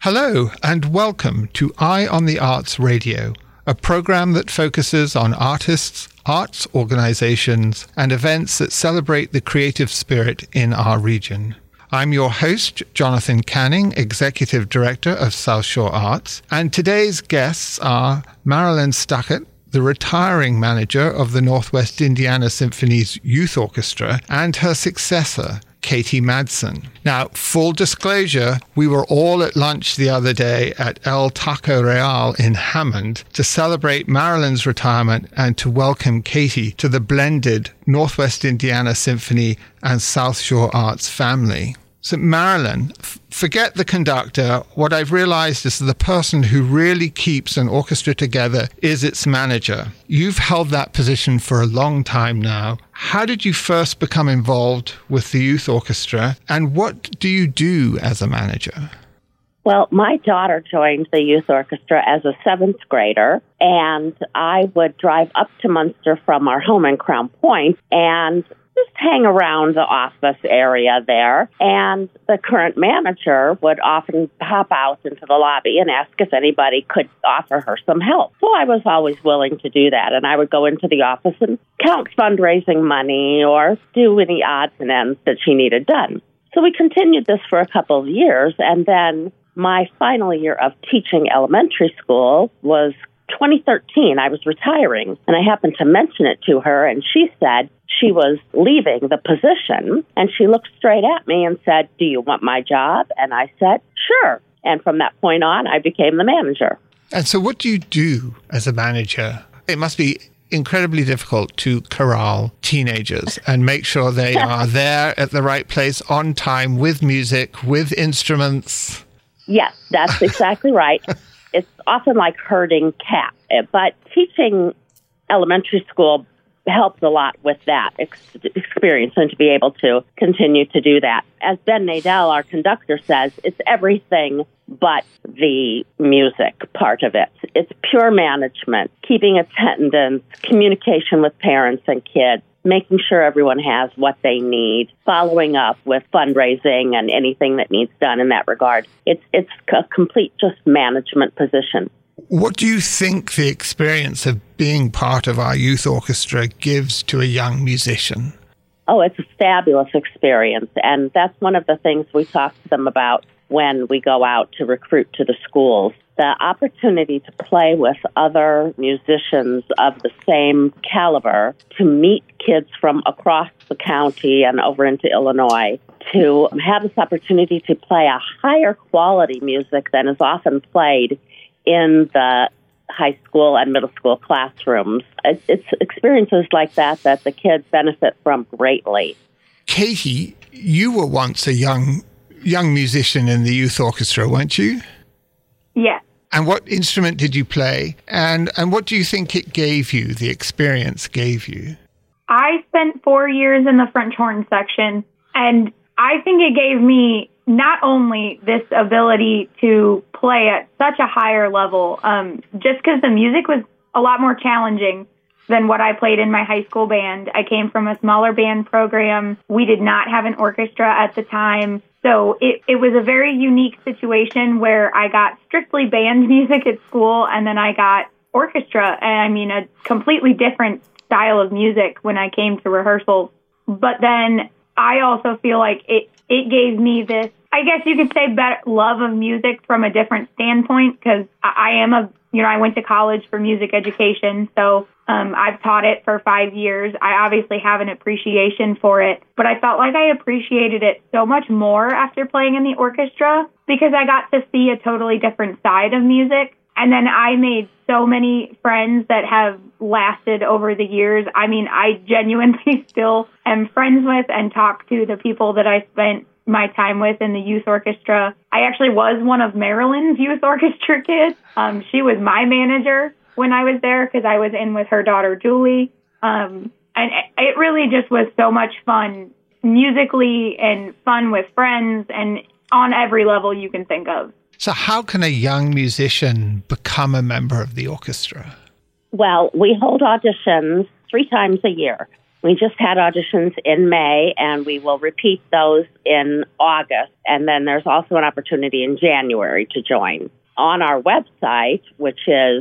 Hello and welcome to Eye on the Arts Radio, a program that focuses on artists, arts organizations, and events that celebrate the creative spirit in our region. I'm your host, Jonathan Canning, Executive Director of South Shore Arts, and today's guests are Marilyn Stuckert, the retiring manager of the Northwest Indiana Symphony's Youth Orchestra, and her successor, Katie Madsen. Now, full disclosure, we were all at lunch the other day at El Taco Real in Hammond to celebrate Marilyn's retirement and to welcome Katie to the blended Northwest Indiana Symphony and South Shore Arts family. So Marilyn, forget the conductor. What I've realized is that the person who really keeps an orchestra together is its manager. You've held that position for a long time now. How did you first become involved with the youth orchestra, and what do you do as a manager? Well, my daughter joined the youth orchestra as a 7th grader, and I would drive up to Munster from our home in Crown Point and just hang around the office area there. And the current manager would often hop out into the lobby and ask if anybody could offer her some help. So I was always willing to do that. And I would go into the office and count fundraising money or do any odds and ends that she needed done. So we continued this for a couple of years. And then my final year of teaching elementary school was 2013. I was retiring, and I happened to mention it to her, and she said she was leaving the position, and she looked straight at me and said, "Do you want my job?" And I said, "Sure." And from that point on, I became the manager. And so what do you do as a manager? It must be incredibly difficult to corral teenagers and make sure they are there at the right place on time with music, with instruments. Yes, that's exactly right. It's often like herding cats, but teaching elementary school helps a lot with that experience and to be able to continue to do that. As Ben Nadel, our conductor, says, it's everything but the music part of it. It's pure management, keeping attendance, communication with parents and kids, making sure everyone has what they need, following up with fundraising and anything that needs done in that regard. It's a complete just management position. What do you think the experience of being part of our youth orchestra gives to a young musician? Oh, it's a fabulous experience. And that's one of the things we talk to them about when we go out to recruit to the schools. The opportunity to play with other musicians of the same caliber, to meet kids from across the county and over into Illinois, to have this opportunity to play a higher quality music than is often played in the high school and middle school classrooms. It's experiences like that the kids benefit from greatly. Katie, you were once a young musician in the youth orchestra, weren't you? Yes. And what instrument did you play? And what do you think it gave you, the experience gave you? I spent 4 years in the French horn section, and I think it gave me not only this ability to play at such a higher level, just because the music was a lot more challenging than what I played in my high school band. I came from a smaller band program. We did not have an orchestra at the time. So it was a very unique situation where I got strictly band music at school, and then I got orchestra, and I mean a completely different style of music when I came to rehearsals. But then I also feel like it gave me this, I guess you could say, better love of music from a different standpoint, because I went to college for music education, so I've taught it for 5 years. I obviously have an appreciation for it, but I felt like I appreciated it so much more after playing in the orchestra because I got to see a totally different side of music. And then I made so many friends that have lasted over the years. I mean, I genuinely still am friends with and talk to the people that I spent my time with in the youth orchestra. I actually was one of Marilyn's youth orchestra kids. She was my manager when I was there because I was in with her daughter, Julie. And it really just was so much fun musically and fun with friends and on every level you can think of. So how can a young musician become a member of the orchestra? Well, we hold auditions 3 times a year. We just had auditions in May, and we will repeat those in August. And then there's also an opportunity in January to join. On our website, which is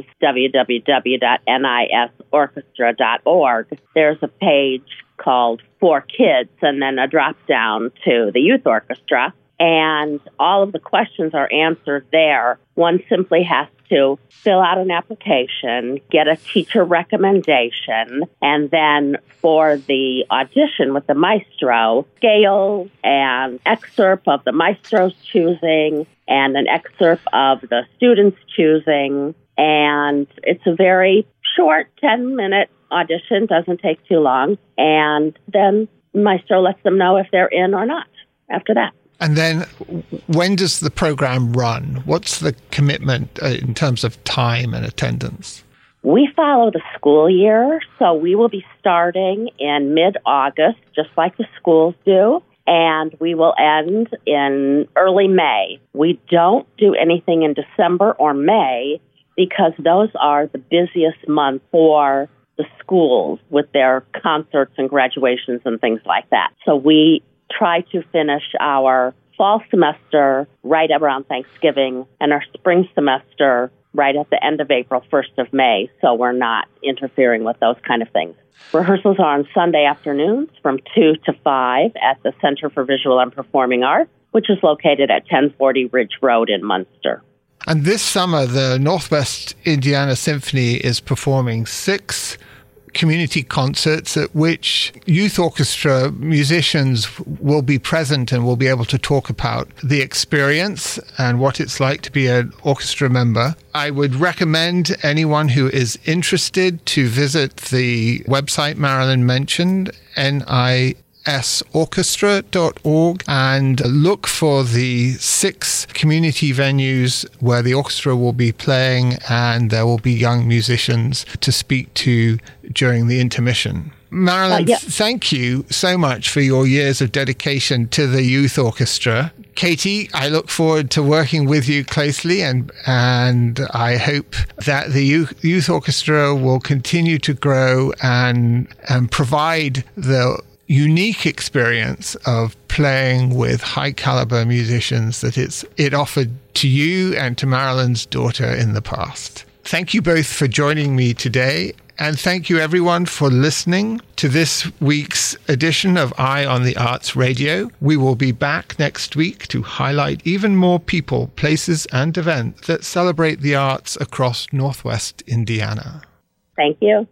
www.nisorchestra.org, there's a page called For Kids and then a drop down to the Youth Orchestra. And all of the questions are answered there. One simply has to fill out an application, get a teacher recommendation, and then for the audition with the maestro, scale and excerpt of the maestro's choosing and an excerpt of the student's choosing. And it's a very short 10-minute audition, doesn't take too long. And then maestro lets them know if they're in or not after that. And then when does the program run? What's the commitment in terms of time and attendance? We follow the school year, so we will be starting in mid-August, just like the schools do, and we will end in early May. We don't do anything in December or May because those are the busiest months for the schools with their concerts and graduations and things like that. So we try to finish our fall semester right around Thanksgiving and our spring semester right at the end of April, 1st of May, so we're not interfering with those kind of things. Rehearsals are on Sunday afternoons from 2 to 5 at the Center for Visual and Performing Arts, which is located at 1040 Ridge Road in Munster. And this summer, the Northwest Indiana Symphony is performing 6 community concerts at which youth orchestra musicians will be present and will be able to talk about the experience and what it's like to be an orchestra member. I would recommend anyone who is interested to visit the website Marilyn mentioned, nisorchestra.org, and look for the 6 community venues where the orchestra will be playing and there will be young musicians to speak to during the intermission. Marilyn, Thank you so much for your years of dedication to the youth orchestra. Katie, I look forward to working with you closely, and I hope that the youth orchestra will continue to grow and provide the unique experience of playing with high caliber musicians that it offered to you and to Marilyn's daughter in the past. Thank you both for joining me today, and thank you everyone for listening to this week's edition of Eye on the Arts Radio. We will be back next week to highlight even more people, places, and events that celebrate the arts across Northwest Indiana. Thank you.